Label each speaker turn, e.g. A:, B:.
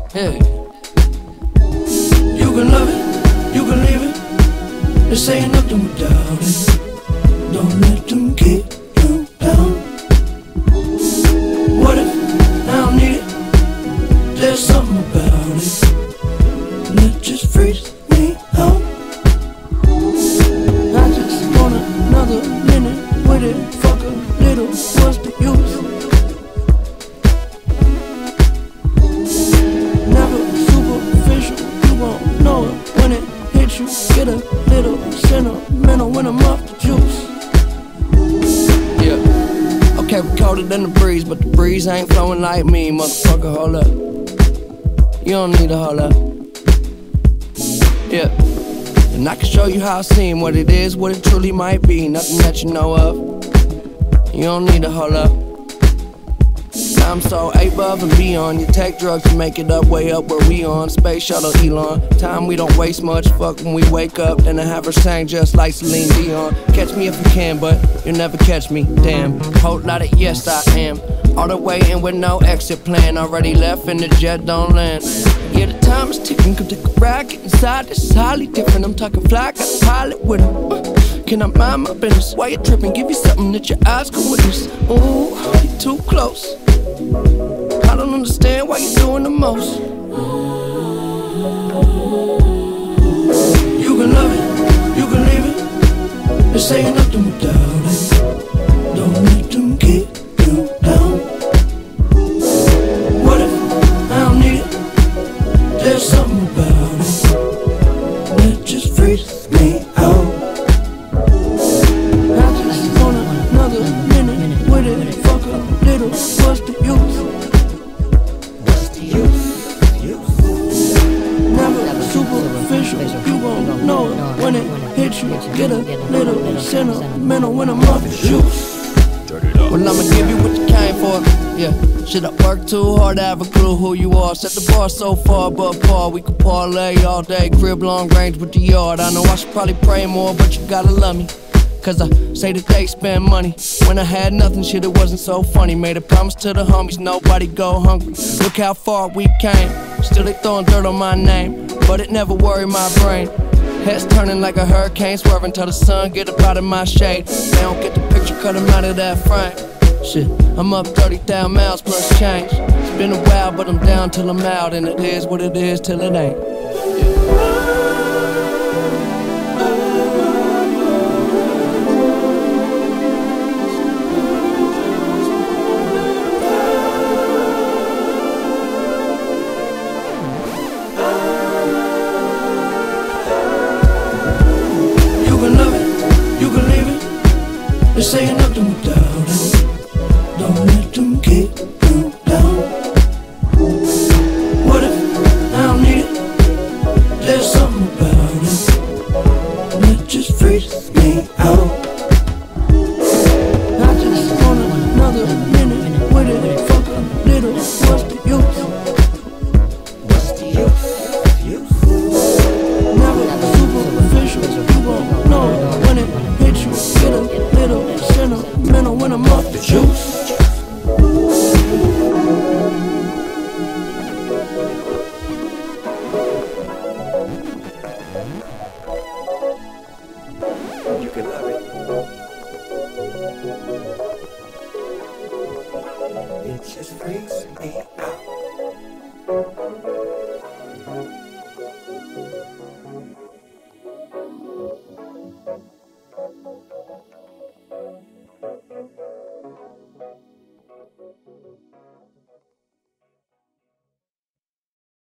A: Hey. You can love it, you can leave it. This ain't nothing without it. Don't let them keep you down. What if I don't need it? There's something about it that just freaks me out. I just want another minute with it. Fuck a little, what's the use? Never superficial, you won't know it when it hits you. Get a little sentimental when I'm off the juice. Yeah, okay, we colder than the breeze, but the breeze ain't flowing like me, motherfucker, hold up. You don't need to hold up. Yeah, and I can show you how I seem, what it is, what it truly might be. Nothing that you know of. You don't need to hold up. I'm so above and beyond. You take drugs to make it up, way up where we on. Space shuttle Elon. Time we don't waste much. Fuck when we wake up, then I have her sang just like Celine Dion. Catch me if you can, but you'll never catch me. Damn, whole lot of yes I am. All the way in with no exit plan. Already left and the jet don't land. Yeah, the time is ticking. Come take a ride, get inside. This is highly different. I'm talking fly, got a pilot with him. Can I mind my business? Why you tripping? Give you something that your eyes can witness. Ooh, you too close. I don't understand why you're doing the most. You can love it, you can leave it. This ain't nothing without it. Don't let them keep you down. What if I don't need it? There's something about it that just freaks me out. I just want another minute with it. Fuck a little, what's the use? Never superficial, you won't know it when it hits you. Get a little sentimental when I'm off the juice. Well, I'ma give you what you came for. Yeah, shit, I work too hard to have a clue who you are. Set the bar so far above par, we could parlay all day. Crib long range with the yard. I know I should probably pray more, but you gotta love me. Cause I say that they spend money. When I had nothing, shit, it wasn't so funny. Made a promise to the homies, nobody go hungry. Look how far we came. Still they throwing dirt on my name, but it never worried my brain. Heads turning like a hurricane, swerving till the sun get up out of my shade. They don't get the picture, cut them out of that frame. Shit, I'm up 30,000 miles plus change. It's been a while, but I'm down till I'm out. And it is what it is till it ain't. This ain't nothing without it. Don't let them keep you down. What if I don't need it? There's something about it that just freaks me out. I just want another minute with it. Fuck a little, what's the use? What's the use? Never superficial, you won't know it when it hits you. Get a little sentimental when I'm off the juice. You can love it. It just freaks me